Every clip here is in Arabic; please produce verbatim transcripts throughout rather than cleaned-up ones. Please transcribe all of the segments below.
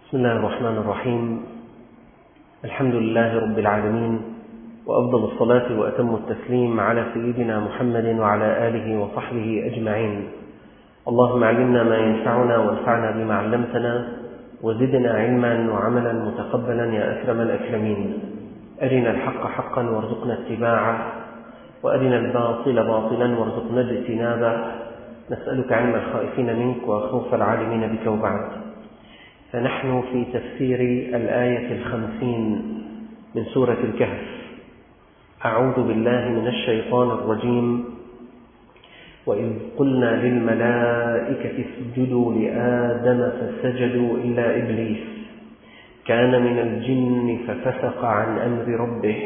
بسم الله الرحمن الرحيم. الحمد لله رب العالمين، وأفضل الصلاة وأتم التسليم على سيدنا محمد وعلى آله وصحبه أجمعين. اللهم علمنا ما ينفعنا وانفعنا بما علمتنا، وزدنا علما وعملا متقبلا يا أكرم الأكرمين. أرنا الحق حقا وارزقنا اتباعه، وأرنا الباطل باطلا وارزقنا اجتنابه. نسألك علم الخائفين منك وخوف العالمين بك وبعد. فنحن في تفسير الآية الخمسين من سورة الكهف. أعوذ بالله من الشيطان الرجيم. وإذ قلنا للملائكة اسجدوا لآدم فسجدوا إلا إبليس كان من الجن ففسق عن أمر ربه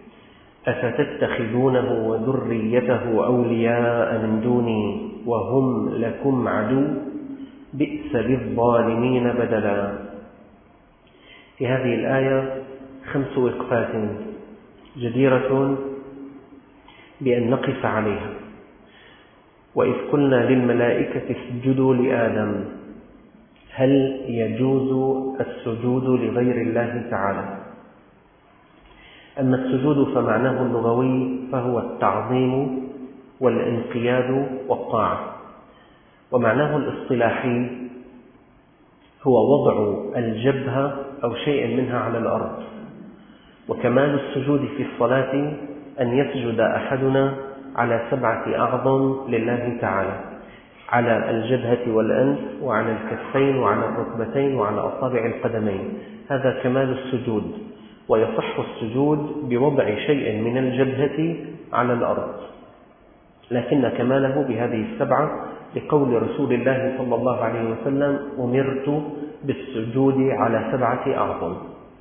أفتتخذونه وذريته أولياء من دوني وهم لكم عدو بئس للظالمين بدلا. في هذه الآية خمس وقفات جديرة بأن نقف عليها. وإذ قلنا للملائكة اسجدوا لآدم، هل يجوز السجود لغير الله تعالى؟ أما السجود فمعناه اللغوي فهو التعظيم والانقياد والطاعة، ومعناه الاصطلاحي هو وضع الجبهة أو شيء منها على الأرض. وكمال السجود في الصلاة أن يسجد أحدنا على سبعة أعظم لله تعالى، على الجبهة والأنف وعلى الكفين وعلى الركبتين وعلى أصابع القدمين. هذا كمال السجود، ويصح السجود بوضع شيء من الجبهة على الأرض، لكن كماله بهذه السبعة لقول رسول الله صلى الله عليه وسلم: أمرت بالسجود على سبعة أعظم.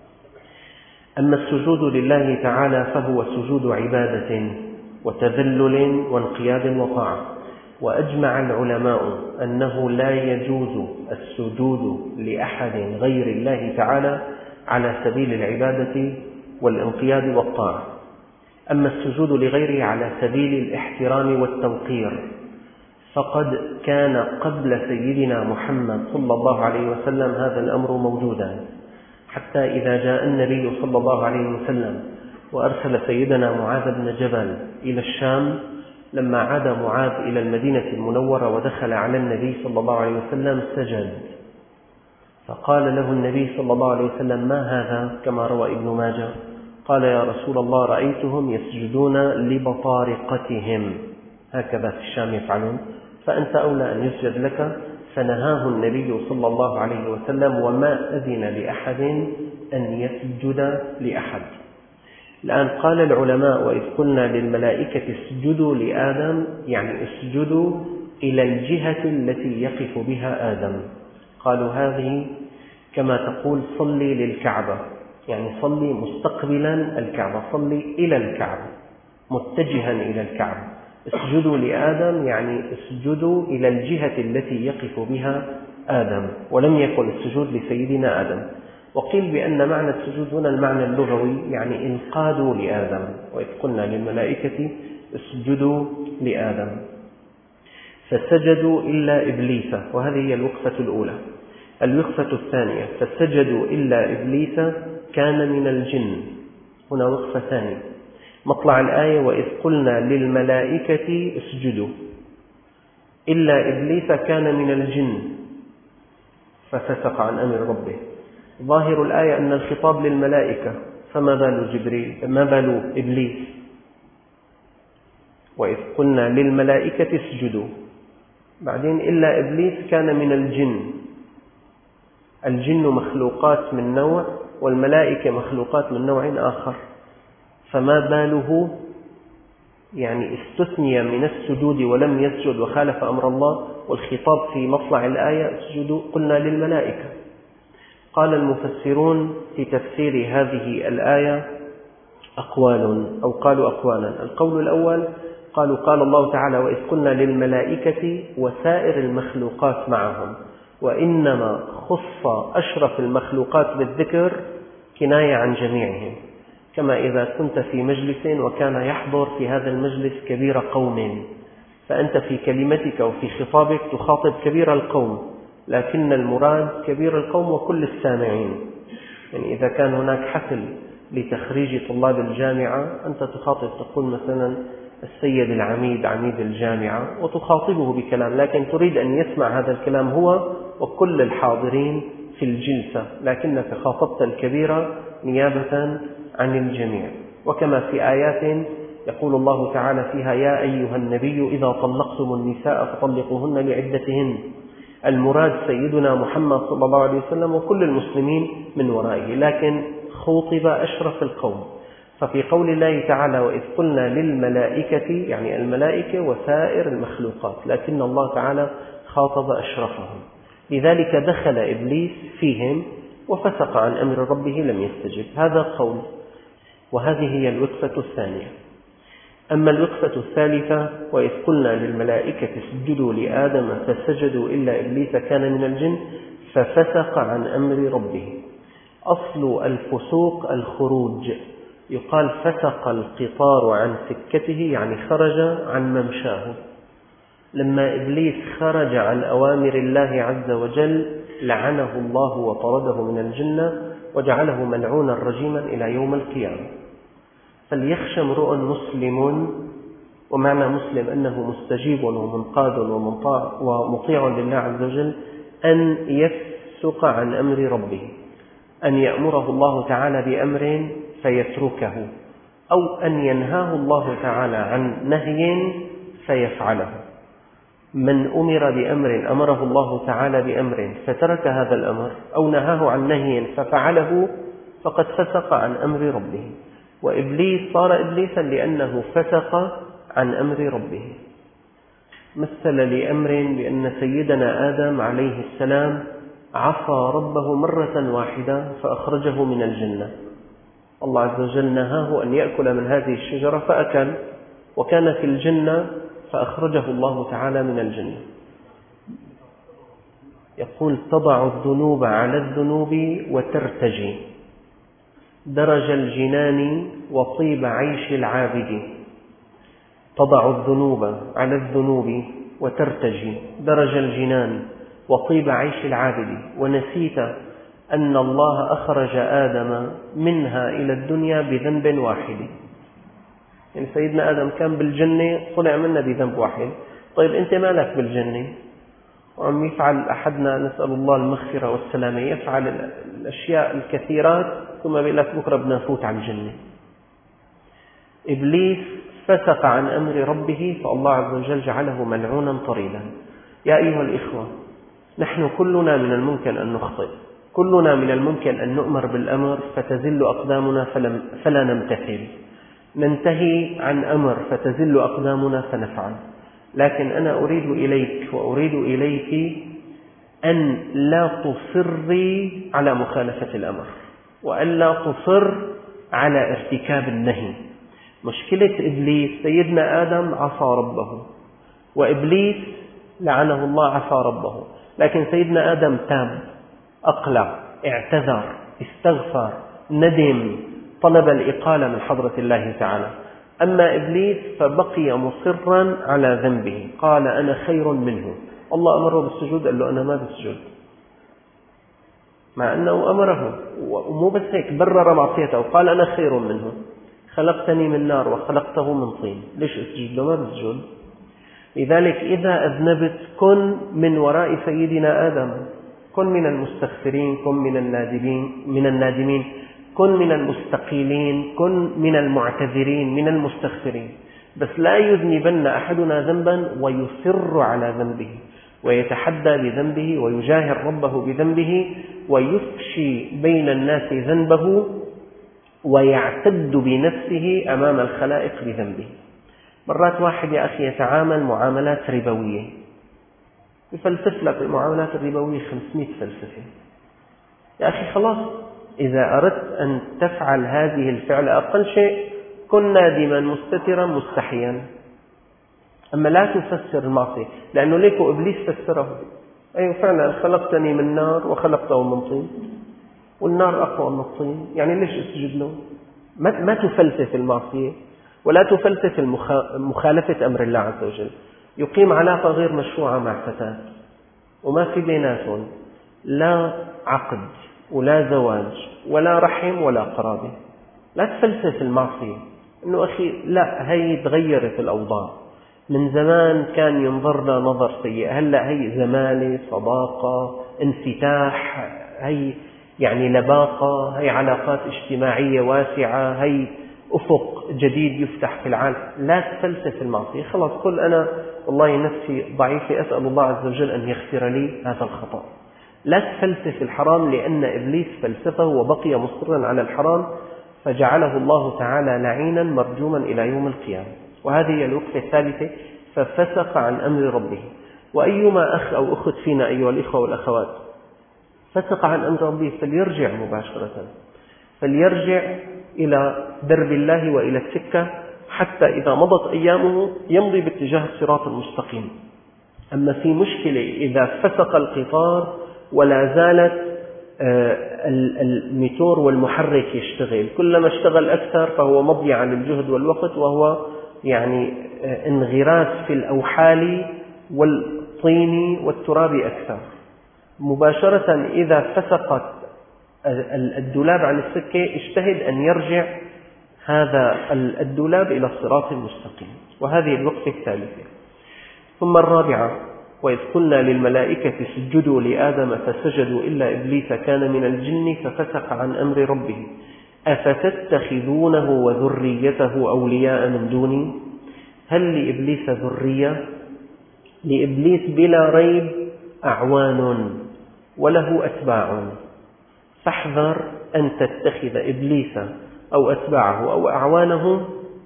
أما السجود لله تعالى فهو سجود عبادة وتذلل وانقياد وطاعة. وأجمع العلماء أنه لا يجوز السجود لأحد غير الله تعالى على سبيل العبادة والانقياد والطاعة. أما السجود لغيره على سبيل الاحترام والتوقير فقد كان قبل سيدنا محمد صلى الله عليه وسلم هذا الأمر موجودا، حتى إذا جاء النبي صلى الله عليه وسلم وأرسل سيدنا معاذ بن جبل إلى الشام، لما عاد معاذ إلى المدينة المنورة ودخل على النبي صلى الله عليه وسلم سجد، فقال له النبي صلى الله عليه وسلم: ما هذا؟ كما روى ابن ماجه. قال: يا رسول الله، رأيتهم يسجدون لبطارقتهم، هكذا في الشام يفعلون، فأنت أولى أن يسجد لك. فنهاه النبي صلى الله عليه وسلم، وما أذن لأحد أن يسجد لأحد. الآن قال العلماء: وإذ قلنا للملائكة اسجدوا لآدم، يعني اسجدوا إلى الجهة التي يقف بها آدم. قالوا هذه كما تقول صلي للكعبة، يعني صلي مستقبلا الكعبة، صلي إلى الكعبة متجها إلى الكعبة. اسجدوا لآدم يعني اسجدوا إلى الجهة التي يقف بها آدم، ولم يكن السجود لسيدنا آدم. وقيل بأن معنى السجود هنا المعنى اللغوي، يعني انقادوا لآدم. وإذ قلنا للملائكة اسجدوا لآدم فسجدوا إلا إبليس، وهذه هي الوقفة الأولى. الوقفة الثانية: فسجدوا إلا إبليس كان من الجن. هنا وقفة ثانية. مطلع الآية: وإذ قلنا للملائكة اسجدوا إلا إبليس كان من الجن ففسق عن أمر ربه. ظاهر الآية أن الخطاب للملائكة، فما بال جبريل؟ ما بال إبليس؟ وإذ قلنا للملائكة اسجدوا، بعدين إلا إبليس كان من الجن. الجن مخلوقات من نوع، والملائكة مخلوقات من نوع آخر، فما باله يعني استثني من السجود ولم يسجد وخالف أمر الله، والخطاب في مطلع الآية اسجدوا قلنا للملائكة. قال المفسرون في تفسير هذه الآية أقوال، أو قالوا أقوالا. القول الأول قالوا: قال الله تعالى: وإذ قلنا للملائكة وسائر المخلوقات معهم، وإنما خص أشرف المخلوقات بالذكر كناية عن جميعهم. كما إذا كنت في مجلس وكان يحضر في هذا المجلس كبير قوم، فأنت في كلمتك وفي خطابك تخاطب كبير القوم، لكن المراد كبير القوم وكل السامعين. يعني إذا كان هناك حفل لتخريج طلاب الجامعة، أنت تخاطب تقول مثلا السيد العميد عميد الجامعة وتخاطبه بكلام، لكن تريد أن يسمع هذا الكلام هو وكل الحاضرين في الجلسة، لكنك خاطبت الكبير نيابة عن الجميع. وكما في آيات يقول الله تعالى فيها: يا أيها النبي إذا طلقتم النساء فطلقوهن لعدتهن. المراد سيدنا محمد صلى الله عليه وسلم وكل المسلمين من ورائه، لكن خوطب أشرف القوم. ففي قول الله تعالى: وإذ قلنا للملائكة، يعني الملائكة وسائر المخلوقات، لكن الله تعالى خاطب أشرفهم. لذلك دخل إبليس فيهم وفسق عن أمر ربه لم يستجب. هذا قول، وهذه هي الوقفة الثانية. أما الوقفة الثالثة: وإذ قلنا للملائكة اسجدوا لآدم فسجدوا إلا إبليس كان من الجن ففسق عن أمر ربه. أصل الفسوق الخروج، يقال فسق القطار عن سكته، يعني خرج عن ممشاه. لما إبليس خرج عن أوامر الله عز وجل لعنه الله وطرده من الجنة وجعله ملعونا رجيما إلى يوم القيامة. فليخشى امرؤ مسلم، ومعنى مسلم أنه مستجيب ومنقاد ومطيع لله عز وجل، أن يفسق عن أمر ربه، أن يأمره الله تعالى بأمر فيتركه، أو أن ينهاه الله تعالى عن نهي فيفعله. من أمر بأمر أمره الله تعالى بأمر فترك هذا الأمر، أو نهاه عن نهي ففعله، فقد فسق عن أمر ربه. وإبليس صار إبليسا لأنه فسق عن أمر ربه. مثل لأمر بأن سيدنا آدم عليه السلام عصى ربه مرة واحدة فأخرجه من الجنة. الله عز وجل نهاه أن يأكل من هذه الشجرة فأكل، وكان في الجنة فأخرجه الله تعالى من الجنة. يقول: تضع الذنوب على الذنوب وترتجي، درج الجنان وطيب عيش العابد. تضع الذنوب على الذنوب وترتجي، درج الجنان وطيب عيش العابد. ونسيت أن الله أخرج آدم منها إلى الدنيا بذنب واحد. يعني سيدنا آدم كان بالجنة، طلع منا بذنب واحد. طيب أنت مالك بالجنة وعم يفعل أحدنا، نسأل الله المغفرة والسلامة، يفعل الأشياء الكثيرات ثم بيقول لك بكرة بدنا نفوت على الجنة. إبليس فسق عن أمر ربه، فالله عز وجل جعله ملعونا طريدا. يا أيها الإخوة، نحن كلنا من الممكن أن نخطئ، كلنا من الممكن أن نؤمر بالأمر فتزل أقدامنا فلا نمتثل، ننتهي عن أمر فتزل أقدامنا فنفعل. لكن أنا أريد إليك وأريد إليك أن لا تصري على مخالفة الأمر، وأن لا تصر على ارتكاب النهي. مشكلة إبليس، سيدنا آدم عصى ربه، وإبليس لعنه الله عصى ربه، لكن سيدنا آدم تاب، أقلع، اعتذر، استغفر، ندم، طلب الإقالة من حضرة الله تعالى. أما إبليس فبقي مصرا على ذنبه، قال: أنا خير منه. الله أمره بالسجود، قال له: أنا ما بسجد، مع أنه أمره. ومو بس هيك، برر معصيته، قال: أنا خير منه، خلقتني من نار وخلقته من طين، ليش أسجد له؟ ما بسجد. لذلك إذا أذنبت كن من وراء سيدنا آدم، كن من المستغفرين، كن من النادمين من النادمين كن من المستقيلين، كن من المعتذرين، من المستغفرين. بس لا يذنبن أحدنا ذنبا ويصر على ذنبه ويتحدى بذنبه ويجاهر ربه بذنبه ويفشي بين الناس ذنبه ويعتد بنفسه أمام الخلائق بذنبه. مرات واحد يا أخي يتعامل معاملات ربوية، يفلسف لك المعاملات الربوية خمسمائة فلسفة. يا أخي خلاص، إذا أردت أن تفعل هذه الفعل أقل شيء كن نادما مستترا مستحيا، أما لا تفسر المعصية، لأنه ليك إبليس فسره. أيوة فعلا، خلقتني من نار وخلقته من طين، والنار أقوى من الطين، يعني ليش أسجد له؟ ما تفلسف المعصية ولا تفلسف مخالفة أمر الله عز وجل. يقيم علاقة غير مشروعة مع فتاة، وما في بيناتهم لا عقد ولا زواج ولا رحم ولا قرابة. لا تفلسف المعصية إنه أخي لا، هي تغيرت الأوضاع، من زمان كان ينظرنا نظر سيء، هلأ هي زمالة، صداقة، انفتاح، هي يعني لباقة، هي علاقات اجتماعية واسعة، هي أفق جديد يفتح في العالم. لا تفلسف المعصية، خلاص قل أنا والله نفسي ضعيفة، أسأل الله عز وجل أن يغفر لي هذا الخطأ. لا تفلسف الحرام، لأن إبليس فلسفه وبقي مصرا على الحرام فجعله الله تعالى لعينا مرجوما إلى يوم القيامة. وهذه هي الوقفة الثالثة، ففسق عن أمر ربه. وأيما أخ أو أخت فينا أيها الإخوة والأخوات فسق عن أمر ربه فليرجع مباشرة، فليرجع إلى درب الله وإلى السكة، حتى إذا مضت أيامه يمضي باتجاه الصراط المستقيم. أما في مشكلة إذا فسق القطار ولا زالت الميتور والمحرك يشتغل، كلما اشتغل أكثر فهو مضيع عن الجهد والوقت، وهو يعني انغراس في الأوحال والطين والتراب أكثر. مباشرة إذا فسقت الدولاب عن السكة اجتهد أن يرجع هذا الدولاب إلى الصراط المستقيم. وهذه الوقفة الثالثة. ثم الرابعة، وإذ قلنا للملائكة اسجدوا لآدم فسجدوا إلا إبليس كان من الجن ففسق عن أمر ربه أفتتخذونه وذريته أولياء من دوني. هل لإبليس ذرية؟ لإبليس بلا ريب أعوان وله أتباع، فاحذر أن تتخذ إبليس أو أتباعه أو أعوانه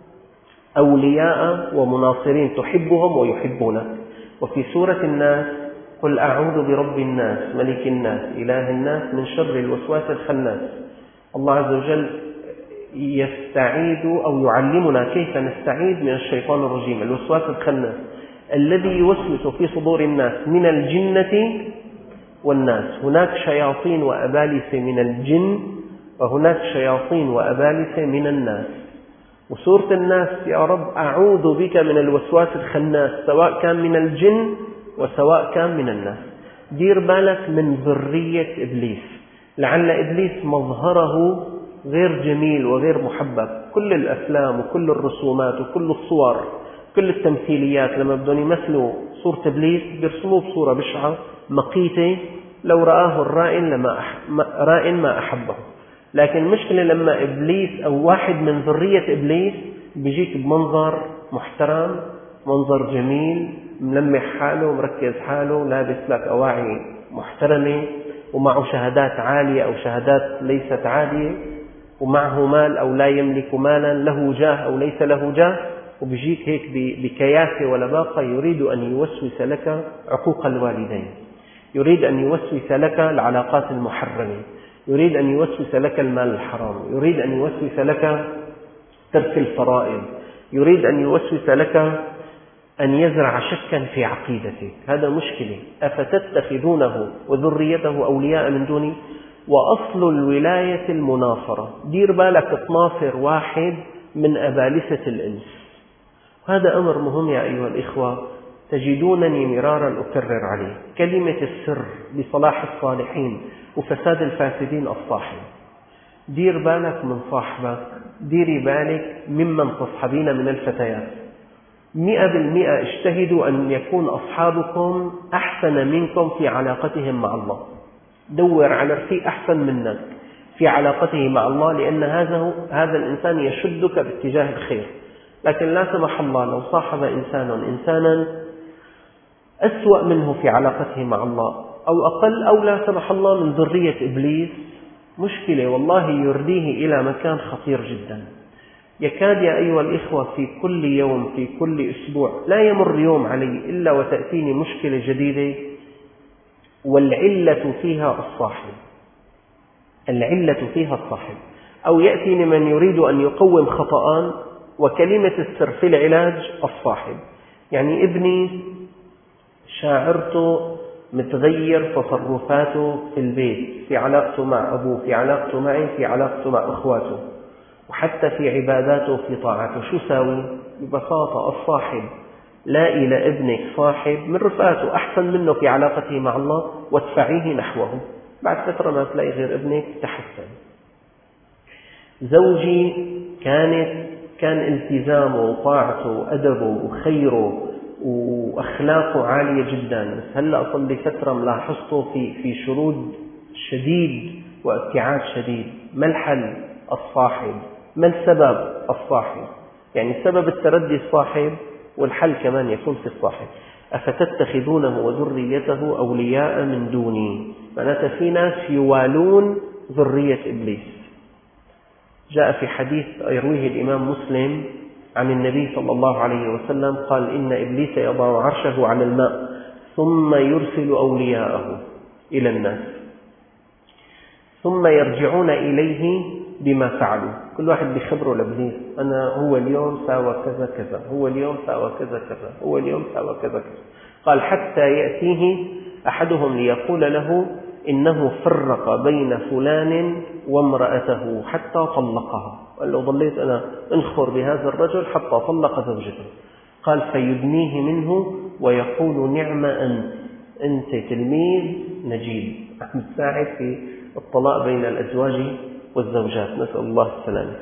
أولياء ومناصرين تحبهم ويحبونك. وفي سورة الناس قل أعوذ برب الناس ملك الناس إله الناس من شر الوسواس الخناس. الله عز وجل يستعيد أو يعلمنا كيف نستعيد من الشيطان الرجيم الوسواس الخناس الذي يوسوس في صدور الناس من الجنة والناس. هناك شياطين وأبالسة من الجن وهناك شياطين وأبالسة من الناس. وسورة الناس يا رب أعوذ بك من الوسواس الخناس، سواء كان من الجن وسواء كان من الناس. دير بالك من ذرية إبليس، لعل إبليس مظهره غير جميل وغير محبب. كل الأفلام وكل الرسومات وكل الصور كل التمثيليات لما بدهم يمثلوا صورة إبليس بيرسموه بصورة بشعة مقيتة، لو رآه الرائن لما أح... رائن ما أحبه. لكن المشكلة لما إبليس أو واحد من ذرية إبليس بيجيك بمنظر محترم، منظر جميل، ملمح حاله، مركز حاله، لابس لك أواعي محترمة، ومعه شهادات عالية أو شهادات ليست عالية، ومعه مال أو لا يملك مالا، له جاه أو ليس له جاه، وبيجيك هيك بكياسة ولباقة يريد أن يوسوس لك عقوق الوالدين، يريد أن يوسوس لك العلاقات المحرمة، يريد أن يوسوس لك المال الحرام، يريد أن يوسوس لك ترك الفرائض، يريد أن يوسوس لك أن يزرع شكا في عقيدتك. هذا مشكلة. أفتتخذونه وذريته أولياء من دوني. وأصل الولاية المناصرة. دير بالك تناصر واحد من أبالسة الإنس. هذا أمر مهم يا أيها الإخوة، تجدونني مرارا أكرر عليه. كلمة السر بصلاح الصالحين وفساد الفاسدين الصاحب. دير بالك من صاحبك، ديري بالك ممن تصحبين من الفتيات. مئة بالمئة اجتهدوا أن يكون أصحابكم أحسن منكم في علاقتهم مع الله. دور على رفيق أحسن منك في علاقته مع الله، لأن هذا هذا الإنسان يشدك باتجاه الخير. لكن لا سمح الله لو صاحب إنسان إنسانا أسوأ منه في علاقته مع الله، أو أقل، أو لا سمح الله من ذرية إبليس، مشكلة والله يرديه إلى مكان خطير جدا. يكاد يا أيها الإخوة في كل يوم في كل أسبوع لا يمر يوم علي إلا وتأتيني مشكلة جديدة، والعلة فيها الصاحب. العلة فيها الصاحب. أو يأتيني من يريد أن يقوم خطأان، وكلمة السر في العلاج الصاحب. يعني ابني شاعرته متغير تصرفاته في البيت، في علاقته مع أبوه، في علاقته معي، في علاقته مع أخواته، وحتى في عباداته، في طاعته. شو ساوي؟ ببساطة الصاحب لا إلى ابنك صاحب من رفقاته أحسن منه في علاقته مع الله وادفعيه نحوه. بعد فترة ما تلاقي غير ابنك تحسن. زوجي كانت كان التزامه وطاعته وأدبه وخيره وأخلاقه عالية جدا، بس هلأ صار لي فترة ملاحظته في في شرود شديد وابتعاد شديد. ما الحل؟ الصاحب. ما السبب؟ الصاحب. يعني سبب التردي الصاحب، والحل كمان يكون في الصاحب. أفتتخذونه وذريته أولياء من دوني، معناتها في ناس يوالون ذرية إبليس. جاء في حديث يرويه الإمام مسلم عن النبي صلى الله عليه وسلم قال: إن إبليس يضع عرشه على الماء ثم يرسل أولياءه إلى الناس ثم يرجعون إليه بما فعلوا. كل واحد بيخبره لإبليس: أنا هو اليوم ساوى كذا كذا، هو اليوم ساوى كذا كذا، هو اليوم ساوى كذا كذا. قال: حتى يأتيه أحدهم ليقول له إنه فرق بين فلان وامرأته حتى طلقها. قال له: ضليت أنا انخر بهذا الرجل حتى طلق زوجته. قال: فيدنيه منه ويقول: نعم أنت، أنت تلميذ نجيب، عم تساعد في الطلاق بين الأزواج والزوجات، نسأل الله السلامة.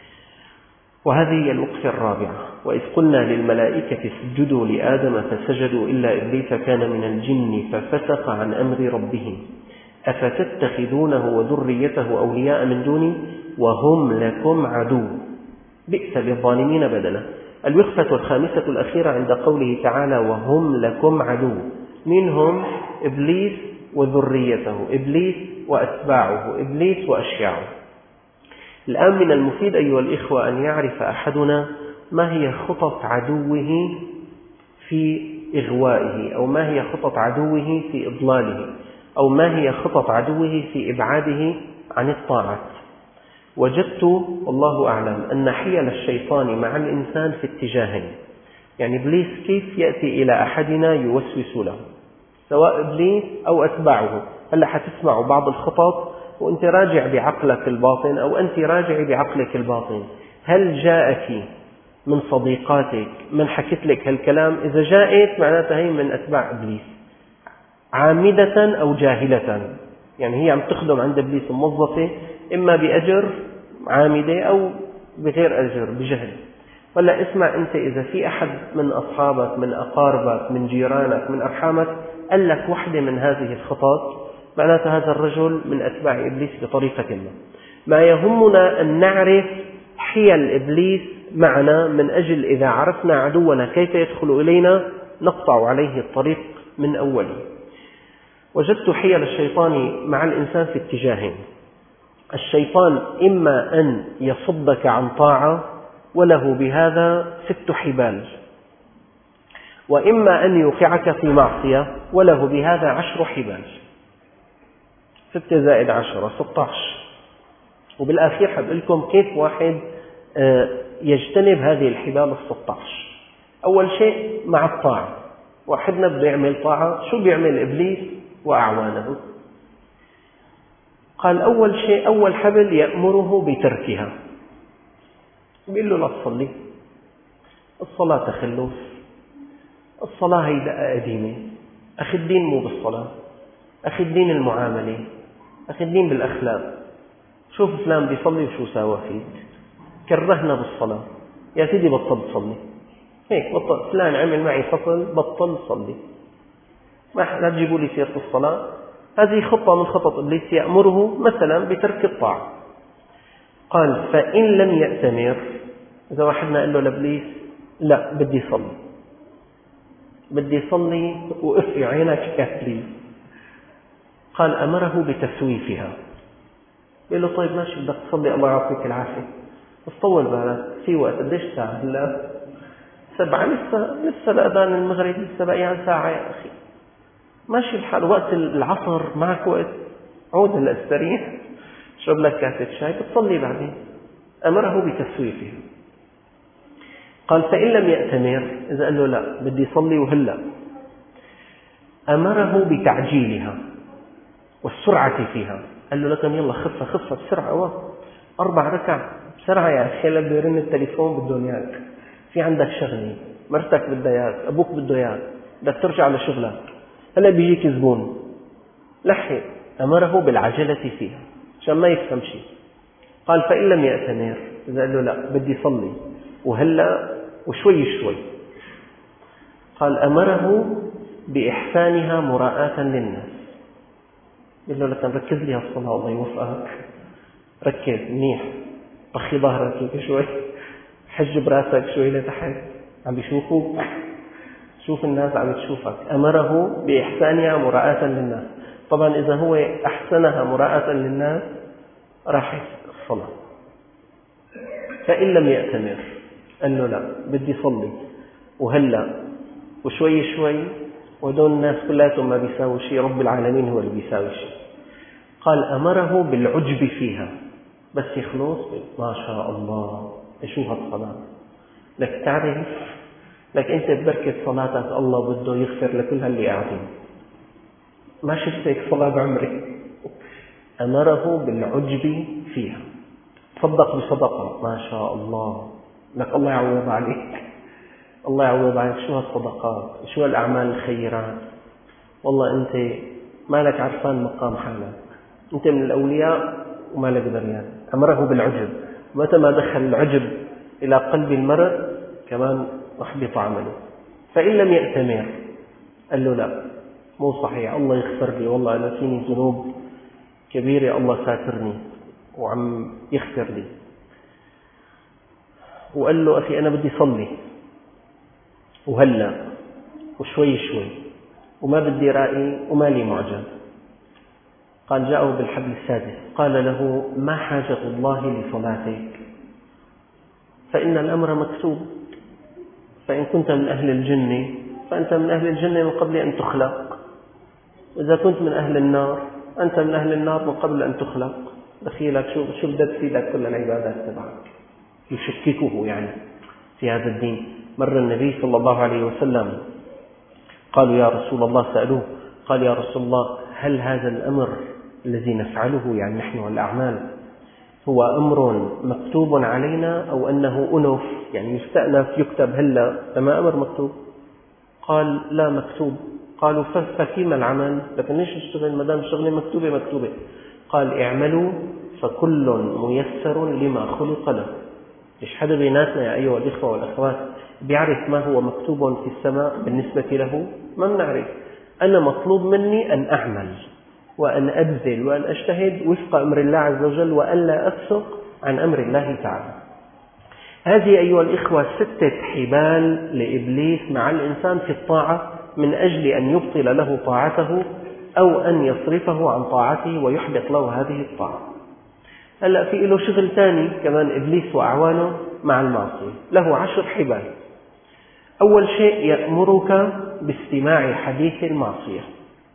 وهذه هي الوقفة الرابعة. وإذ قلنا للملائكة اسجدوا لآدم فسجدوا إلا إبليس كان من الجن ففسق عن أمر ربه أفتتخذونه وذريته أولياء من دوني وهم لكم عدو بئس للظالمين بدلا. الوقفة الخامسة الأخيرة عند قوله تعالى: وهم لكم عدو. منهم إبليس وذريته، إبليس وأتباعه، إبليس وأشياعه. الآن من المفيد أيها الإخوة أن يعرف أحدنا ما هي خطط عدوه في إغوائه، أو ما هي خطط عدوه في إضلاله، أو ما هي خطط عدوه في إبعاده عن الطاعة. وجدت والله أعلم أن حيل الشيطان مع الإنسان في اتجاهين. يعني إبليس كيف يأتي إلى أحدنا يوسوس له، سواء إبليس أو أتباعه. هلأ حتسمعوا بعض الخطط وأنت راجع بعقلك الباطن، أو أنت راجع بعقلك الباطن. هل جاءك من صديقاتك من حكت لك هالكلام؟ إذا جاءت معناتها هي من أتباع إبليس عامدة أو جاهلة، يعني هي عم تخدم عند إبليس موظفة، إما بأجر عامدة أو بغير أجر بجهل. ولا اسمع أنت، إذا في أحد من أصحابك من أقاربك من جيرانك من أرحامك قال لك واحدة من هذه الخطط، معناتها هذا الرجل من أتباع إبليس بطريقة ما. ما يهمنا أن نعرف حيل إبليس معنا، من أجل إذا عرفنا عدونا كيف يدخل إلينا نقطع عليه الطريق من أوله. وجدت حيل الشيطان مع الإنسان في اتجاهين. الشيطان إما أن يصدك عن طاعة وله بهذا ست حبال، وإما أن يوقعك في معصية وله بهذا عشر حبال. ستة زائد عشرة ستة عشر. وبالآخير حبقول لكم كيف واحد يجتنب هذه الحبال الستة عشر. أول شيء مع الطاعة، واحدنا بده يعمل طاعة، شو بيعمل إبليس وأعوانه؟ قال أول شيء، أول حبل يأمره بتركها، بيقول له لا تصلي، الصلاة تخلف، الصلاة هي دقة قديمة، أخي الدين مو بالصلاة، أخي الدين المعاملة، أخي الدين بالأخلاق. شوف فلان بيصلي وشو ساوى فيك، كرهنا بالصلاة، يا سيدي بطل تصلي، هيك بطل. فلان عمل معي فصل، بطل صلي، ما لا تجيبوا لي سيرة الصلاة. هذه خطة من خطط إبليس، يأمره مثلا بترك الطاعة. قال فإن لم يأتمر، إذا واحدنا قال له لإبليس لا بدي صلي، بدي صلي وقف عينك يا إبليس، قال أمره بتسويفها. قال له طيب ماشي بدك تصلي الله يعطيك العافية، بس طول بالك في وقت، قديش ساعة هلا؟ سبعة، لسه لسه لأذان المغرب، لسه باقي عن ساعة يا أخي، ماشي الحال. وقت العصر معك وقت، عود هلا استريح شرب لك كاسة شاي بتصلي بعدين. أمره بتسويفها. قال فإن لم يأتمر، إذا قال له لا بدي صلي وهلا، أمره بتعجيلها والسرعة فيها. قال له لكن يلا خفة خفة بسرعة، واه أربع ركع بسرعة يا أخي، لا بده يرن التليفون بده إياك، في عندك شغلة، مرتك بدها إياك، أبوك بده إياك، بدك ترجع لشغلك، هلا بيجيك زبون، لحق. أمره بالعجلة فيها عشان ما يفهم شيء. قال فإن لم يأتمر، إذا قال له لا بدي صلي وهلا وشوي شوي، قال أمره بإحسانها مراءة للناس. قال له لك ركز لي هالصلاة الله يوفقك، ركز منيح، طخي ظهرك شوي، حجب راسك شوي لتحت، عم بيشوفوك، شوف الناس عم تشوفك. أمره بإحسانها مراءة للناس. طبعا إذا هو أحسنها مراءة للناس راح الصلاة. فإن لم يأتمر، قال له لا بدي صلي وهلا وشوي شوي، ودون الناس كلاتهم ما بيساوي شيء، رب العالمين هو اللي بيساوي شيء. قال أمره بالعجب فيها، بس يخلص ما شاء الله شو هالصلاة، لك تعرف لك أنت ببركة صلاتك الله بده يغفر لكل هاللي قاعدين، ما شفت هيك صلاة بعمري. أمره بالعجب فيها، تصدق بصدقة ما شاء الله، لك الله يعوض عليك، الله يعوض عليك، شو هالصدقات، شو هالأعمال الخيرات، والله أنت ما لك عرفان مقام حالك، أنت من الأولياء وما لك دريان. أمره بالعجب، متى ما دخل العجب إلى قلب المرء كمان أحبط عمله. فإن لم يأتمر، قال له لا مو صحيح، الله يغفر لي، والله أنا فيني ذنوب كبيرة، الله ساترني وعم يغفر لي. وقال له أخي أنا بدي صلي وهلأ وشوي شوي وما بدي رأي وما لي معجب. قال جاءه بالحبل السادس، قال له ما حاجة الله لصلاتك؟ فإن الأمر مكتوب، فإن كنت من أهل الجنة فأنت من أهل الجنة من قبل أن تخلق، وإذا كنت من أهل النار أنت من أهل النار من قبل أن تخلق. دخيلك شو شو بدها تفيدك كل العبادات تبعك؟ يشككه يعني في هذا الدين. مر النبي صلى الله عليه وسلم قالوا يا رسول الله، سألوه قال يا رسول الله هل هذا الأمر الذي نفعله يعني نحن والأعمال هو أمر مكتوب علينا أو أنه أنف يعني يستأنف يكتب هلا لما أمر مكتوب؟ قال لا مكتوب. قالوا فكيما العمل؟ لكن ليش نشتغل ما دام الشغلة مكتوبة مكتوبة؟ قال اعملوا فكل ميسر لما خلق له. إيش حدا بيناتنا يا أيها الإخوة والأخوات بيعرف ما هو مكتوب في السماء بالنسبة له؟ ما بنعرف. أنا مطلوب مني أن أعمل وأن أبذل وأن أجتهد وفق أمر الله عز وجل وأن لا أفسق عن أمر الله تعالى. هذه أيها الإخوة ستة حبال لإبليس مع الإنسان في الطاعة من أجل أن يبطل له طاعته أو أن يصرفه عن طاعته ويحبط له هذه الطاعة. هلأ في له شغل ثاني كمان إبليس وأعوانه مع المعصية، له عشر حبال. أول شيء يأمرك باستماع حديث المعصية.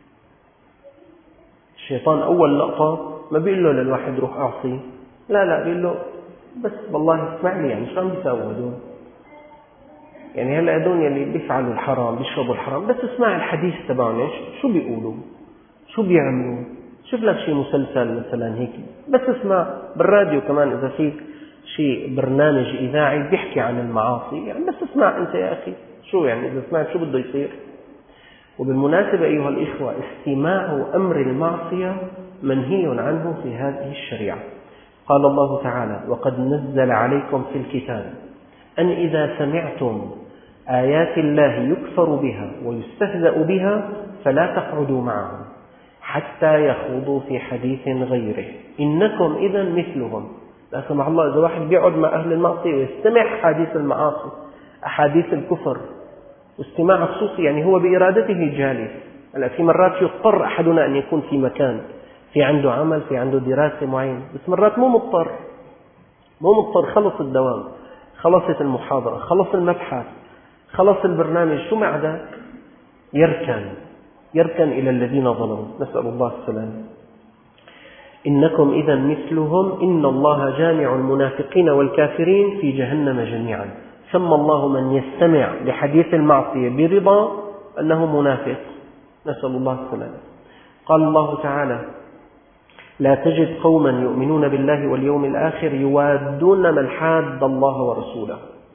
الشيطان أول لقطة ما بيقول له للواحد روح أعصي، لا لا بيقول له بس والله اسمع لي، يعني شو عم بيساووا هدول؟ يعني هلا هدول اللي بيفعلوا الحرام بيشربوا الحرام، بس اسمع الحديث تبعهم شو بيقولوا شو بيعملوا، شوف لك شيء مسلسل مثلا هيك، بس اسمع بالراديو كمان إذا في شيء برنامج إذاعي بيحكي عن المعاصي، يعني بس اسمع أنت يا أخي شو يعني إذا سمعت شو بده يصير. وبالمناسبة أيها الإخوة استماع أمر المعصية منهي عنه في هذه الشريعة. قال الله تعالى وقد نزل عليكم في الكتاب أن إذا سمعتم آيات الله يكفر بها ويستهزأ بها فلا تقعدوا معهم حتى يخوضوا في حديث غيره إنكم إذا مثلهم. لا سمح الله إذا واحد بيقعد مع أهل المعصية ويستمع حديث المعاصي أحاديث الكفر واستماع خصوصي، يعني هو بإرادته جالس. هلا في مرات يضطر أحدنا أن يكون في مكان في عنده عمل في عنده دراسة معينة، بس مرات مو مضطر مو مضطر خلص الدوام، خلصت المحاضرة، خلص المبحث، خلص البرنامج، شو معدك؟ يركن يركن إلى الذين ظلموا، نسأل الله السلامة. إنكم إذا مثلهم إن الله جامع المنافقين والكافرين في جهنم جميعا. سمى الله من يستمع لحديث المعصية برضا أنه منافق، نسأل الله السلامة. قال الله تعالى لا تجد قوما يؤمنون بالله واليوم الآخر يوادون من حاد الله ورسوله.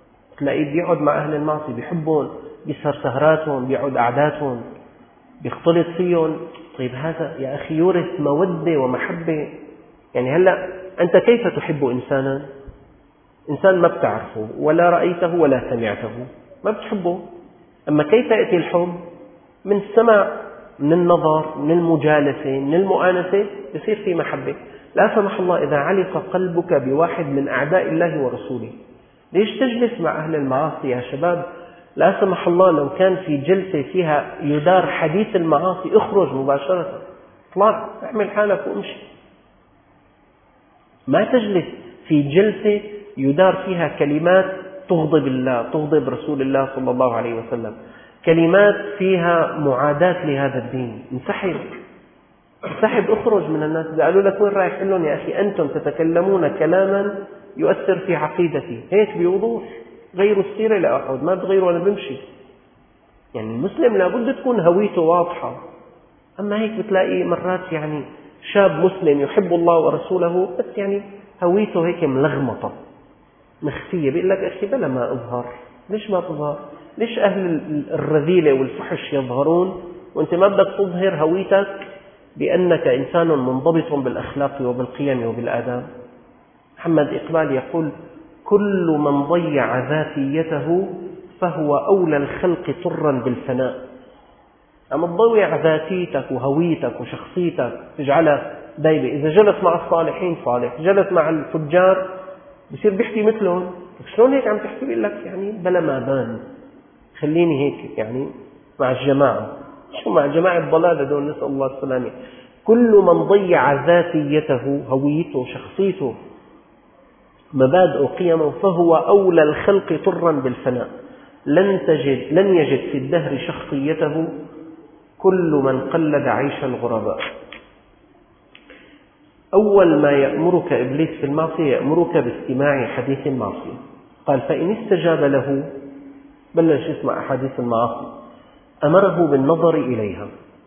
تلاقيه بيقعد مع أهل المعصية، بيحبهم، بيسهر سهراتهم، بيقعد قعداتهم، بيختلط فيهم. طيب هذا يا أخي يورث مودة ومحبة. يعني هلأ أنت كيف تحب إنسانا؟ إنسان ما بتعرفه ولا رأيته ولا سمعته، ما بتحبه. أما كيف يأتي الحب؟ من السمع، من النظر، من المجالسة، من المؤانسة، يصير في محبة. لا سمح الله إذا علق قلبك بواحد من أعداء الله ورسوله، ليش تجلس مع أهل المعاصي يا شباب؟ لا سمح الله لو كان في جلسة فيها يدار حديث المعاصي، اخرج مباشرة، اطلع، اعمل حالك وامشي. ما تجلس في جلسة يدار فيها كلمات تغضب الله، تغضب رسول الله صلى الله عليه وسلم، كلمات فيها معاداة لهذا الدين. انسحب، انسحب، اخرج من الناس. إذا قالوا لك وين رايح؟ قل لهم يا أخي أنتم تتكلمون كلاما يؤثر في عقيدتي، هيك بوضوح. غيروا السيرة لأحد، ما بتغيروا ولا بمشي. يعني المسلم لابد تكون هويته واضحة. أما هيك بتلاقي مرات يعني شاب مسلم يحب الله ورسوله، بس يعني هويته هيك ملغمطة مخفية. بيقول لك أخي بلا ما أظهر. ليش ما تظهر؟ ليش أهل الرذيلة والفحش يظهرون وأنت ما بدك تظهر هويتك بأنك إنسان منضبط بالأخلاق وبالقيم وبالآداب؟ محمد إقبال يقول: كل من ضيع ذاتيته فهو أولى الخلق طرا بالفناء. أما تضيع ذاتيتك وهويتك وشخصيتك تجعلها دايبة. إذا جلس مع الصالحين صالح، جلس مع الفجار بصير بيحكي مثلهم. شلون هيك عم تحكي؟ بيقول لك يعني بلا ما بان، خليني هيك يعني مع الجماعة. شو مع جماعة الضلال دول؟ نسأل الله السلامة. كل من ضيع ذاتيته، هويته، شخصيته، مبادئ قيمه، فهو أولى الخلق طرا بالفناء. لن تجد لن يجد في الدهر شخصيته كل من قلد عيش الغرباء. أول ما يأمرك إبليس في المعصية يأمرك باستماع حديث المعصية. قال: فإن استجاب له، بلش يسمع أحاديث المعاصي، أمره بالنظر إليها.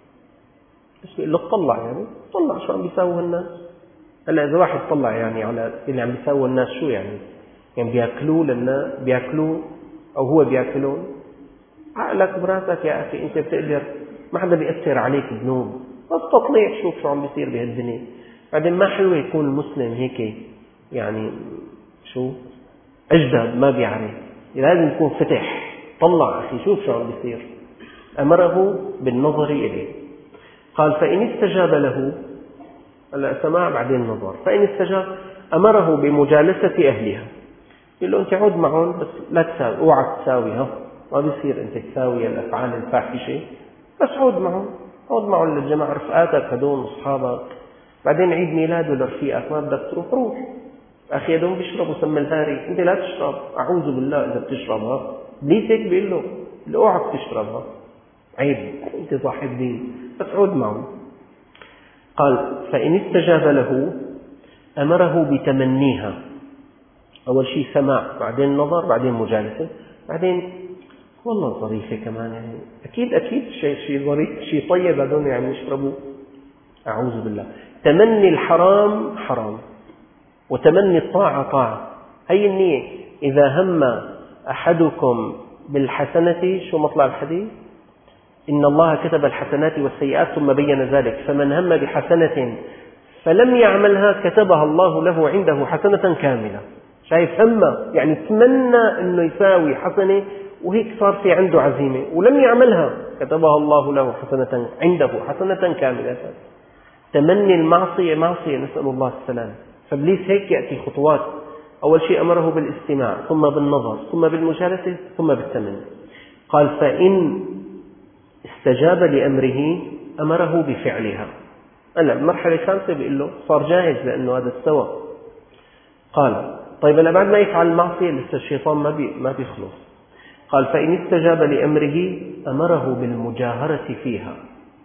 بس بيقول له طلع، يعني طلع شو عم بيساووا الناس. هلا إذا واحد طلع يعني على اللي عم بيساووا الناس، شو يعني؟ يعني بيأكلوا للناس، بيأكلوا أو هو بيأكلون؟ عقلك براسك يا أخي، أنت بتقدر، ما حدا بيأثر عليك بذنوب، بس تطلع شوف شو عم بيصير بهالدنيا. بعدين ما حلوة يكون المسلم هيك يعني شو أجدد ما بيعرف، لازم يكون فتح، طلع أخي شوف شو عم بيصير. أمره بالنظر إليه. قال: فإن استجاب له، هلا سماع بعدين نظر، فإن استجاب أمره بمجالسة أهلها. يقول له أنت عود معهم بس لا تساوي، اوعى تساويها، ما بيصير أنت تساوي الأفعال الفاحشة، بس عود معهم، عود معهم للجماعة، رفقاتك هدول أصحابك. بعدين عيد ميلاده لرفيقك ما بدك تروح، روح. أخي هدول بيشربوا سم الهاري، أنت لا تشرب، أعوذ بالله إذا بتشربها. ليش هيك بيقول له؟ اللي اوعى تشربها، عيب، أنت صاحب دين، بس عود معهم. قال: فإن استجاب له أمره بتمنيها. أول شيء سماع، بعدين نظر، بعدين مجالسة، بعدين والله ظريفة كمان، يعني أكيد أكيد شيء شيء ظريف، شيء طيب هذول يعني يشربوا. أعوذ بالله. تمني الحرام حرام، وتمني الطاعة طاعة. هي النية. إذا هم أحدكم بالحسنة، شو مطلع الحديث؟ إن الله كتب الحسنات والسيئات ثم بين ذلك، فمن هم بحسنة فلم يعملها كتبها الله له عنده حسنة كاملة. شايف؟ هم يعني تمنى أنه يساوي حسنة وهيك صار في عنده عزيمة ولم يعملها، كتبها الله له حسنة عنده حسنة كاملة. تمني المعصية معصية، نسأل الله السلام. فإبليس هيك يأتي خطوات. أول شيء أمره بالاستماع، ثم بالنظر، ثم بالمجالسة، ثم بالتمني. قال: فإن استجاب لأمره أمره بفعلها. أنا المرحلة الخامسة بيقول له صار جاهز لأنه هذا استوى. قال: طيب أنا بعد ما يفعل المعصية لسه الشيطان ما بي ما بيخلص. قال: فإن استجاب لأمره أمره بالمجاهرة فيها.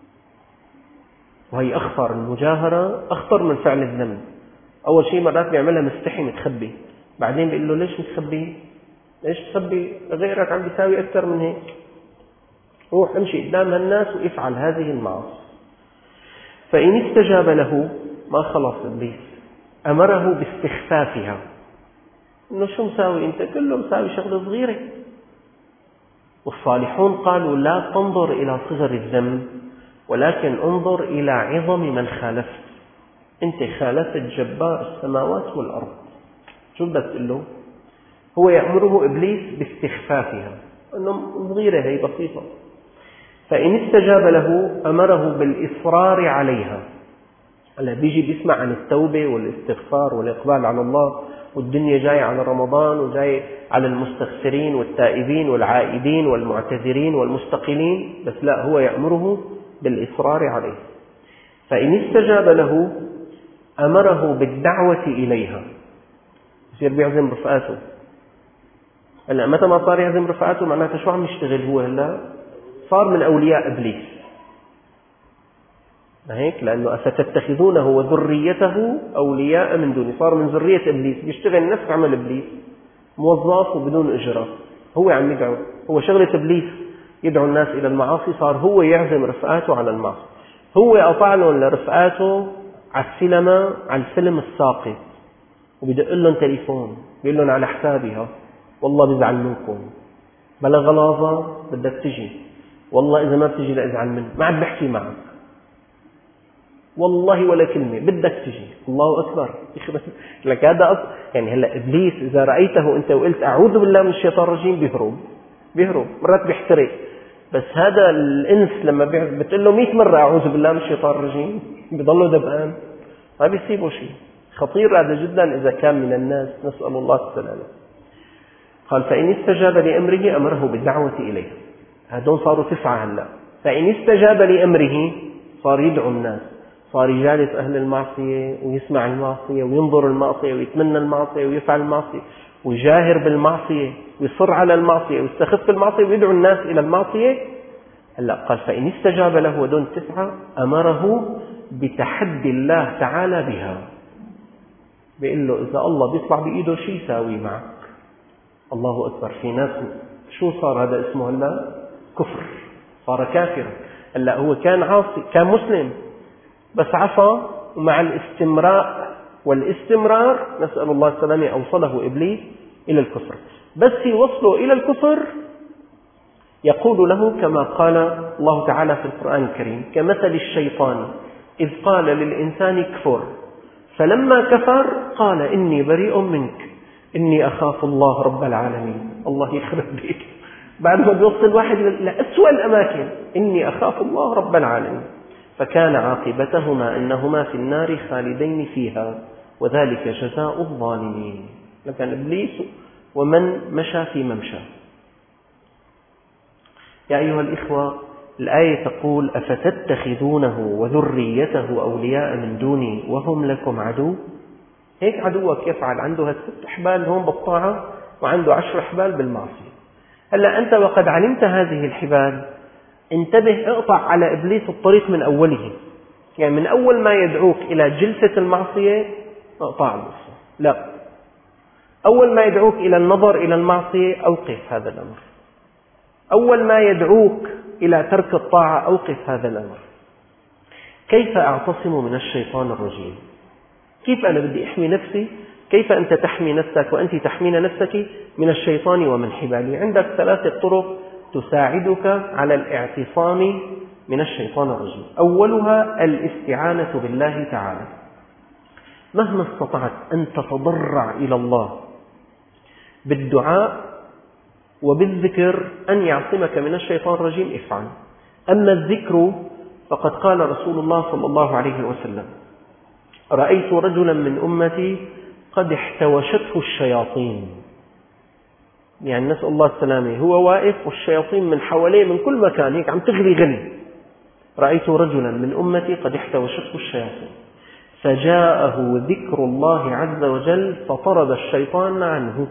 وهي أخطر، المجاهرة أخطر من فعل الذنب. أول شيء مرات بيعملها مستحي متخبي، بعدين بيقول له ليش متخبي؟ ليش تخبي؟ غيرك عم بيساوي أكثر من هيك، روح امشي قدام الناس وافعل هذه المعاصي. فإن استجاب له، ما خلص إبليس، أمره باستخفافها. إنه شو مساوي أنت؟ كله مساوي شغلة صغيرة. والصالحون قالوا لا تنظر إلى صغر الذنب، ولكن انظر إلى عظم من خالفت. أنت خالفت جبار السماوات والأرض، شو بدك تقول له؟ هو يأمره إبليس باستخفافها، أنه صغيرة هي بسيطة. فإن استجاب له أمره بالإصرار عليها. هلا بيجي بيسمع عن التوبة والاستغفار والإقبال على الله، والدنيا جاية على رمضان وجاية على المستغفرين والتائبين والعائدين والمعتذرين والمستقلين، بس لا، هو يأمره بالإصرار عليه. فإن استجاب له أمره بالدعوة إليها، يصير بيعزم رفقاته. هلا متى ما صار يعزم رفقاته معناته شو عم يشتغل هو؟ هلا صار من أولياء إبليس، هيك؟ لأنه أفتتخذونه وذريته أولياء من دوني، صار من ذرية إبليس، بيشتغل نفس عمل إبليس، موظف وبدون إجرة. هو عم يدعو، هو شغلة إبليس يدعو الناس إلى المعاصي، صار هو يعزم رفقاته على المعاصي. هو أطاع لهم لرفقاته على السينما، على الفيلم الساقط، وبيدق لهم تليفون بيقول لهم على حسابها والله بزعل منكم، بلا غلاظة بدك تجي، والله إذا ما بتجي لأزعل منك، ما عاد بحكي معك، والله ولا كلمة بدك تجي. الله أكبر. لك هذا أص... يعني هلا إبليس إذا رأيته أنت وقلت أعوذ بالله من الشيطان الرجيم بيهرب بيهرب مرات بيحترق. بس هذا الإنس لما بتقول له مئة مرة أعوذ بالله من الشيطان الرجيم بيضله دبقان، ما بيصيبه شيء. خطير هذا جدا إذا كان من الناس، نسأل الله السلامة. قال فإن استجاب لأمره أمره بالدعوة إليه. هذول صاروا تسعة هلا. فإن استجاب لأمره صار يدعو الناس، صار يجالس أهل المعصية ويسمع المعصية وينظر المعصية ويتمنى المعصية ويفعل المعصية ويجاهر بالمعصية ويصر على المعصية ويستخف المعصية ويدعو الناس إلى المعصية. هلا قال فإن استجاب له ودون تسعة أمره بتحدي الله تعالى بها. بيقول له إذا الله بيطلع بإيده شيء يساوي معك. الله أكبر. في ناس شو صار هذا اسمه هلا؟ كفر، صار كافرا. هلا هو كان عاصي، كان مسلم بس عصى، ومع الاستمراء والاستمرار نسأل الله السلامة أوصله إبليس إلى الكفر. بس يوصله إلى الكفر يقول له كما قال الله تعالى في القرآن الكريم كمثل الشيطان إذ قال للإنسان اكفر فلما كفر قال إني بريء منك إني أخاف الله رب العالمين. الله يخرب بيك، بعد ما بيوصل واحد لأسوأ الأماكن إني أخاف الله رب العالمين. فكان عاقبتهما أنهما في النار خالدين فيها وذلك جزاء الظالمين. لكن إبليس ومن مشى في ممشى. يا أيها الإخوة، الآية تقول أفتتخذونه وذريته أولياء من دوني وهم لكم عدو. هيك عدوك يفعل، عنده هالست حبال هون بالطاعة وعنده عشر حبال بالمعصية. هلا أنت وقد علمت هذه الحبال انتبه، اقطع على إبليس الطريق من أوله. يعني من أول ما يدعوك إلى جلسة المعصية اقطع له، لا، أول ما يدعوك إلى النظر إلى المعصية أوقف هذا الأمر، أول ما يدعوك إلى ترك الطاعة أوقف هذا الأمر. كيف أعتصم من الشيطان الرجيم؟ كيف أنا بدي أحمي نفسي؟ كيف أنت تحمي نفسك وأنت تحمين نفسك من الشيطان ومن حباله؟ عندك ثلاثة طرق تساعدك على الاعتصام من الشيطان الرجيم. أولها الاستعانة بالله تعالى. مهما استطعت أن تتضرع إلى الله بالدعاء وبالذكر أن يعصمك من الشيطان الرجيم افعل. أما الذكر فقد قال رسول الله صلى الله عليه وسلم رأيت رجلا من أمتي قد احتوشته الشياطين. يعني نسأل الله السلامة، هو واقف والشياطين من حواليه من كل مكان هيك عم تغلي غلي. رأيت رجلا من أمتي قد احتوشته الشياطين فجاءه ذكر الله عز وجل فطرد الشيطان عنه.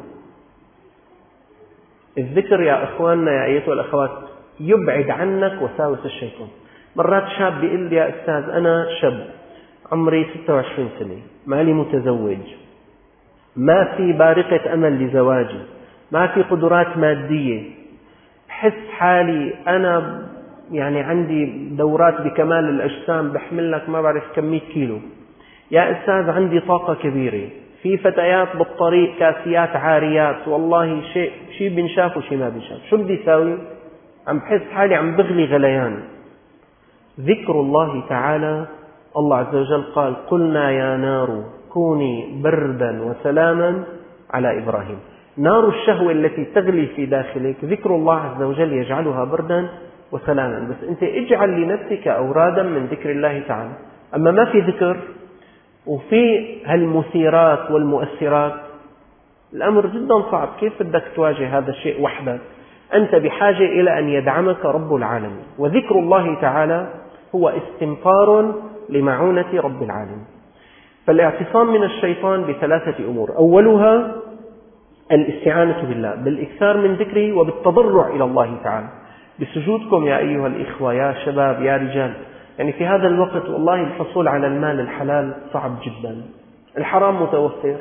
الذكر يا أخواننا يا أيتها الأخوات يبعد عنك وساوس الشيطان. مرات شاب بيقول لي يا أستاذ أنا شاب عمري ستة وعشرين سنة، مالي متزوج، ما في بارقة أمل لزواجي، ما في قدرات مادية، بحس حالي أنا يعني عندي دورات بكمال الأجسام بحمل لك ما بعرف كم مئة كيلو. يا أستاذ عندي طاقة كبيرة، في فتيات بالطريق كاسيات عاريات، والله شيء شيء بنشاف وشيء ما بنشاف، شو بدي أساوي؟ عم بحس حالي عم بغلي غليان. ذكر الله تعالى، الله عز وجل قال قلنا يا نار كوني بردا وسلاما على إبراهيم. نار الشهوة التي تغلي في داخلك ذكر الله عز وجل يجعلها بردا وسلاما، بس أنت اجعل لنفسك أورادا من ذكر الله تعالى. أما ما في ذكر وفي هالمثيرات والمؤثرات، الأمر جدا صعب. كيف بدك تواجه هذا الشيء وحدك؟ أنت بحاجة إلى أن يدعمك رب العالمين، وذكر الله تعالى هو استنفار لمعونة رب العالمين. فالاعتصام من الشيطان بثلاثة أمور: أولها الاستعانة بالله بالإكثار من ذكره وبالتضرع إلى الله تعالى بسجودكم يا أيها الإخوة، يا شباب، يا رجال. يعني في هذا الوقت والله الحصول على المال الحلال صعب جدا، الحرام متوفر.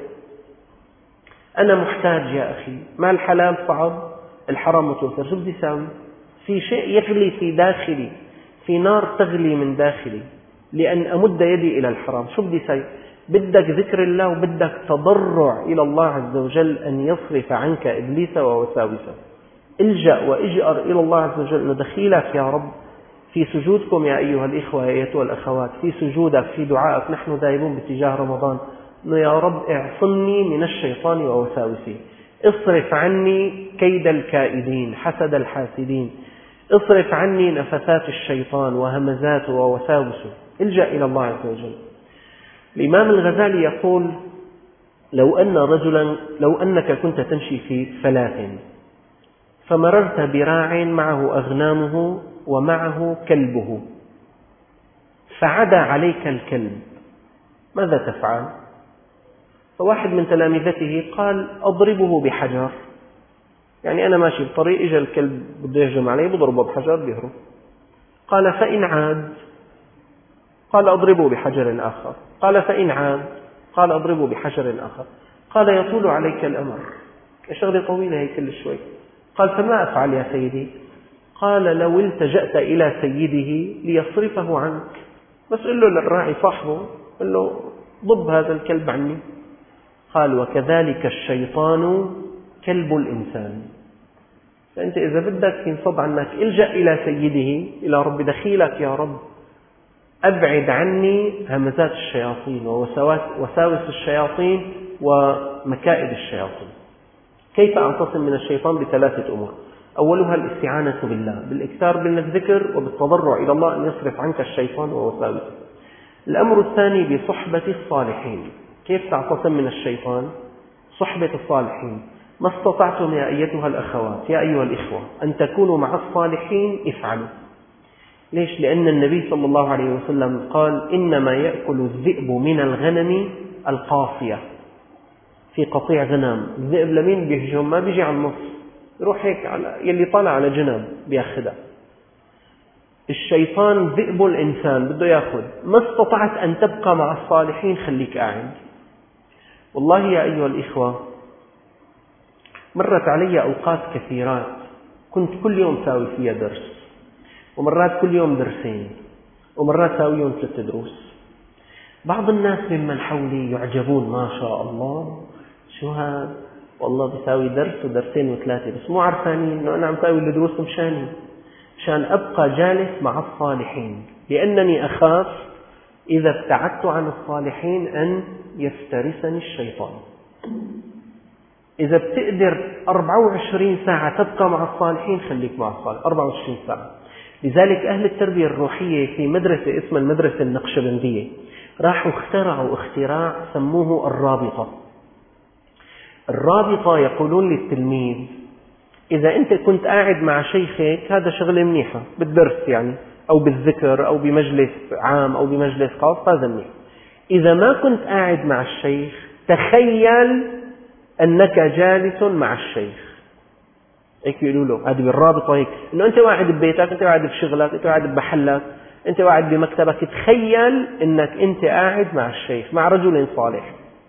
أنا محتاج يا أخي، مال حلال صعب، الحرام متوفر، شو بدي أساوي؟ في شيء يغلي في داخلي، في نار تغلي من داخلي لأن أمد يدي إلى الحرام. شو بدي أساوي؟ بدك ذكر الله وبدك تضرع إلى الله عز وجل أن يصرف عنك إبليس ووساوسه. الجأ وإجأر إلى الله عز وجل، ندخيلك يا رب في سجودكم يا أيها الإخوة يا أيتها الأخوات، في سجودك في دعائك، نحن ذاهبون باتجاه رمضان، يا رب اعصمني من الشيطان ووساوسه، اصرف عني كيد الكائدين، حسد الحاسدين، اصرف عني نفثات الشيطان وهمزاته ووساوسه. الجأ إلى الله عز وجل. الإمام الغزالي يقول: لو أن رجلا لو أنك كنت تمشي في فلاة فمررت براع معه أغنامه ومعه كلبه فعدى عليك الكلب، ماذا تفعل؟ فواحد من تلامذته قال: أضربه بحجر. يعني أنا ماشي بطريق، إجا الكلب بده يهجم علي، بضربه بحجر بيهرب. قال: فإن عاد؟ قال: أضربه بحجر آخر. قال: فإن عاد؟ قال: أضربه بحجر آخر. قال: يطول عليك الأمر، شغلة طويلة هي كل شوي. قال: فما أفعل يا سيدي؟ قال: لو التجأت إلى سيده ليصرفه عنك، بس قل له للراعي صاحبه، قل له ضب هذا الكلب عني. قال: وكذلك الشيطان كلب الإنسان. فأنت إذا بدك ينصب عنك، الجأ إلى سيده، إلى رب، دخيلك يا رب أبعد عني همزات الشياطين ووساوس الشياطين ومكائد الشياطين. كيف أعتصم من الشيطان؟ بثلاثة أمور: أولها الاستعانة بالله بالإكثار من الذكر وبالتضرع إلى الله أن يصرف عنك الشيطان ووساوسه. الأمر الثاني بصحبة الصالحين. كيف تعتصم من الشيطان؟ صحبة الصالحين. ما استطعتم يا أيتها الأخوات يا أيها الإخوة أن تكونوا مع الصالحين افعلوا. ليش؟ لأن النبي صلى الله عليه وسلم قال: إنما يأكل الذئب من الغنم القاصية. في قطيع غنم، الذئب لمين بيهجم؟ ما بيجي على النص، يروح هيك على يلي طالع على جنب بياخدها. الشيطان ذئب الإنسان، بده ياخذ. ما استطعت أن تبقى مع الصالحين، خليك قاعد. والله يا أيها الإخوة مرت علي أوقات كثيرات كنت كل يوم ساوي فيها درس، ومرات كل يوم درسين، ومرات ساويهم ثلاث دروس. بعض الناس ممن حولي يعجبون: ما شاء الله، شو هذا؟ والله بساوي درس ودرسين وثلاثة، بس مو عرفانين إنه أنا عم ساوي الدروس مشاني، مشان أبقى جالس مع الصالحين، لأنني أخاف إذا ابتعدت عن الصالحين أن يفترسني الشيطان. إذا بتقدر أربعة وعشرين ساعة تبقى مع الصالحين، خليك مع الصالحين أربعة وعشرين ساعة. لذلك أهل التربية الروحية في مدرسة اسمها المدرسة النقشبندية راحوا اخترعوا اختراع سموه الرابطة. الرابطة يقولون للتلميذ: إذا أنت كنت قاعد مع شيخك، هذا شغلة منيحة بالدرس يعني، أو بالذكر أو بمجلس عام أو بمجلس خاص، هذا منيح. إذا ما كنت قاعد مع الشيخ، تخيل أنك جالس مع الشيخ. هيك يقولوا له، هذه بالرابطة هيك، إنه أنت قاعد ببيتك، أنت قاعد بشغلك، أنت قاعد بمحلك، أنت قاعد بمكتبك، تخيل أنك أنت قاعد مع الشيخ، مع رجل صالح.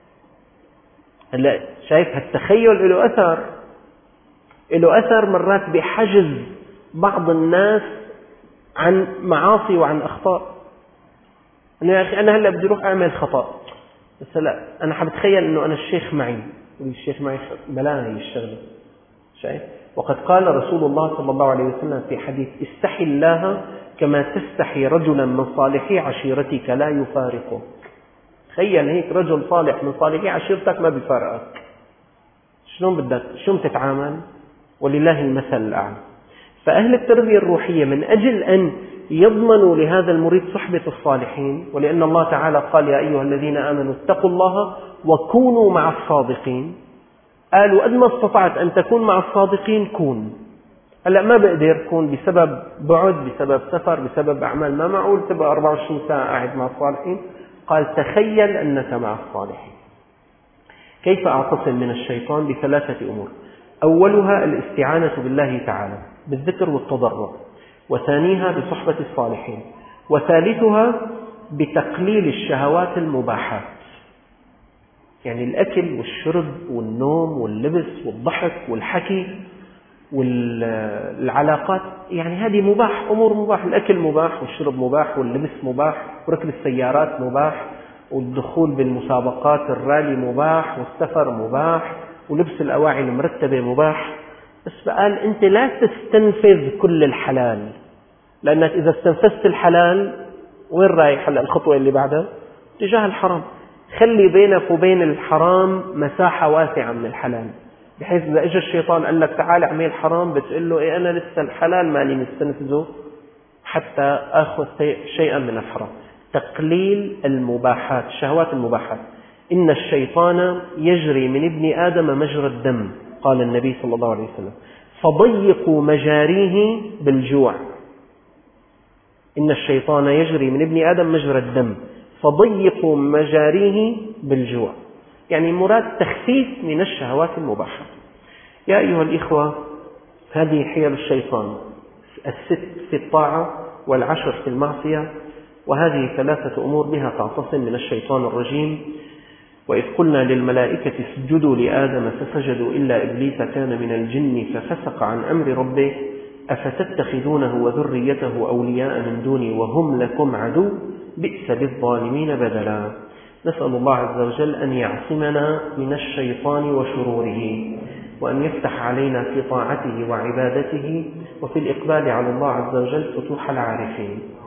هلا شايف هالتخيل له أثر، له أثر مرات بحجز بعض الناس عن معاصي وعن أخطاء. إنه يا أخي أنا هلا بدي أروح أعمل خطأ، بس لا أنا حبتخيل أنه أنا الشيخ معي، والشيخ معي بلاني الشغلة، شايف؟ وقد قال رسول الله صلى الله عليه وسلم في حديث: استحي الله كما تستحي رجلا من صالحي عشيرتك لا يفارقك. تخيل هيك رجل صالح من صالحي عشيرتك ما بيفارقك، شلون بدك شو تتعامل؟ ولله المثل الأعلى. فأهل التربية الروحية من أجل أن يضمنوا لهذا المريد صحبة الصالحين، ولأن الله تعالى قال: يا أيها الذين آمنوا اتقوا الله وكونوا مع الصادقين، قالوا قد ما استطعت أن تكون مع الصادقين كون. هلأ ما بقدر كون بسبب بعد، بسبب سفر، بسبب أعمال، ما معقول تبقى أربعة وعشرين ساعة قاعد مع الصالحين. قال: تخيل أنك مع الصالحين. كيف أعتصم من الشيطان؟ بثلاثة أمور. أولها الاستعانة بالله تعالى بالذكر والتضرع، وثانيها بصحبة الصالحين، وثالثها بتقليل الشهوات المباحات، يعني الأكل والشرب والنوم واللبس والضحك والحكي والعلاقات، يعني هذه مباح، أمور مباح. الأكل مباح، والشرب مباح، واللبس مباح، وركب السيارات مباح، والدخول بالمسابقات الرالي مباح، والسفر مباح، ولبس الأواعي المرتبة مباح. بس قال أنت لا تستنفذ كل الحلال، لأنك إذا استنفذت الحلال وين رايح؟ هلا الخطوة اللي بعدها تجاه الحرام. خلي بينك وبين الحرام مساحة واسعة من الحلال، بحيث إذا إجا الشيطان قال لك تعال اعمل حرام، بتقول له إيه أنا لسه الحلال مالي مستنفذه حتى أخذ شيئا من الحرام. تقليل المباحات، الشهوات المباحات. إن الشيطان يجري من ابن آدم مجرى الدم، قال النبي صلى الله عليه وسلم، فضيقوا مجاريه بالجوع. إن الشيطان يجري من ابن آدم مجرى الدم فضيقوا مجاريه بالجوع، يعني مراد تخفيف من الشهوات المباحة. يا أيها الإخوة، هذه حيل الشيطان: الست في الطاعة، والعشر في المعصية، وهذه ثلاثة أمور بها تعتصم من الشيطان الرجيم. وإذ قلنا للملائكة اسجدوا لآدم فسجدوا إلا إبليس كان من الجن ففسق عن أمر ربه أفتتخذونه وذريته أولياء من دوني وهم لكم عدو بئس بالظالمين بدلا. نسأل الله عز وجل أن يعصمنا من الشيطان وشروره، وأن يفتح علينا في طاعته وعبادته وفي الإقبال على الله عز وجل فتوح العارفين.